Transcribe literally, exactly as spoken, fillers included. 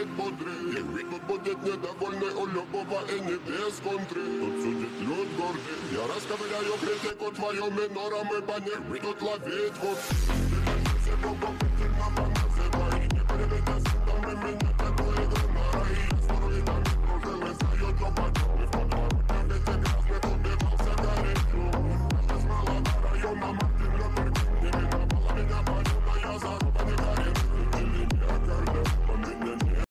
будет мудрый. И вы тут будет недовольный у любого и не без контры. Тут судит люд гордый. Я расковыряю критику твою минором и по них вы тут ловить вот. Ты